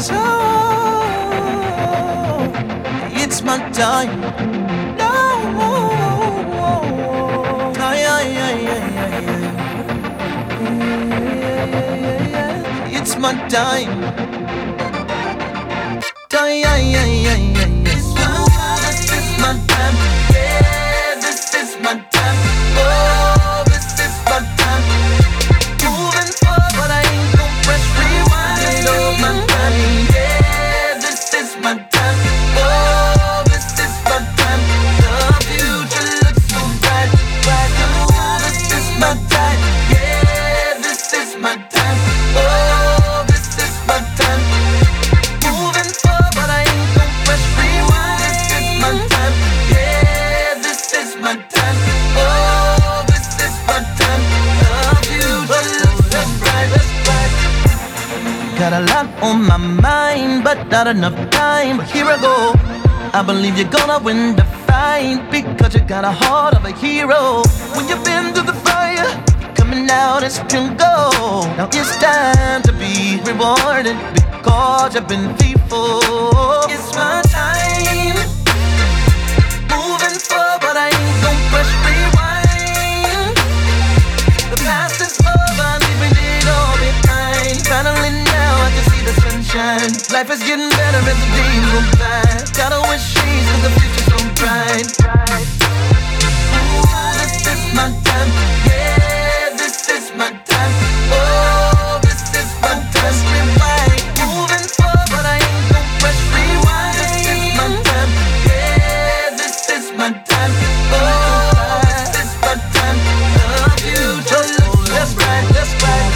So it's my time. No, ay, ay, ay, ay, ay. It's my time. Ay, ay, ay, ay, ay. This is my time. Yeah, this is my time. Oh, this is my time. Moving forward, but I ain't gon' press rewind. Oh, my time. Yeah, this is my time. Oh, this is my time. The future looks so bright, bright. Oh, this is my time. Yeah, this is my time. Oh, this is my time. Moving forward, but I ain't gon' press rewind. This is my time. Yeah, this is my time. Oh, this is my time. The future looks so bright, bright. Got a lot on my mind, but not enough time. But here I go. I believe you're gonna win the fight because you got a heart of a hero. When you've been through the fire, coming out as pure gold. Now it's time to be rewarded because you've been faithful. It's my time. Moving forward, but I ain't gon' press rewind. The past is over, leaving it all behind. Finally now I can see the sunshine. Life is getting better as the days go by. Gotta wish shades 'cause the future's so bright. Ooh, this is my time. Yeah, this is my time. Oh, this is my time. Rewind. Moving forward, but I ain't gon' press rewind. This is my time. Yeah, this is my time. Oh, this is my time. The future looks so bright, that's right.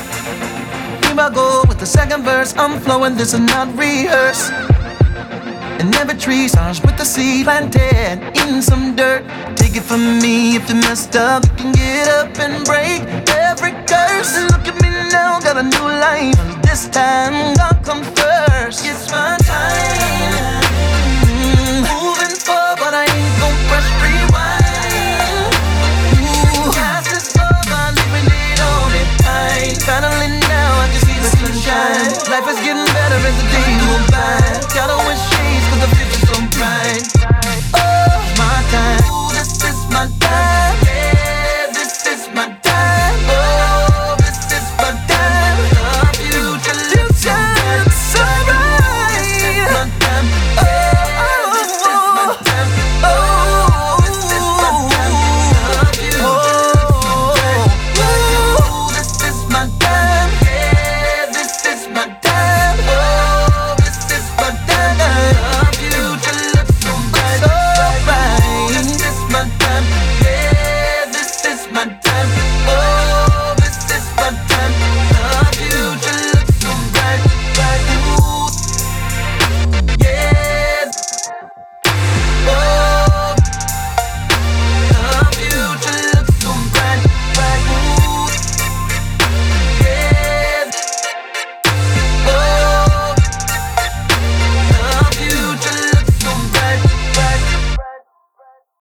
Here I go with the second verse. I'm flowing, this is not rehearsed. And every tree starts with the seed planted in some dirt. Take it from me, if you messed up, you can get up and break every curse. And look at me now, got a new life. This time, God comes first. It's my time. Moving forward, but I ain't gon' press rewind. Ooh, past is over, leaving it all behind. Finally now, I can see the sunshine. Life is getting better as the days go by. Gotta wish shades 'cause the future's so bright.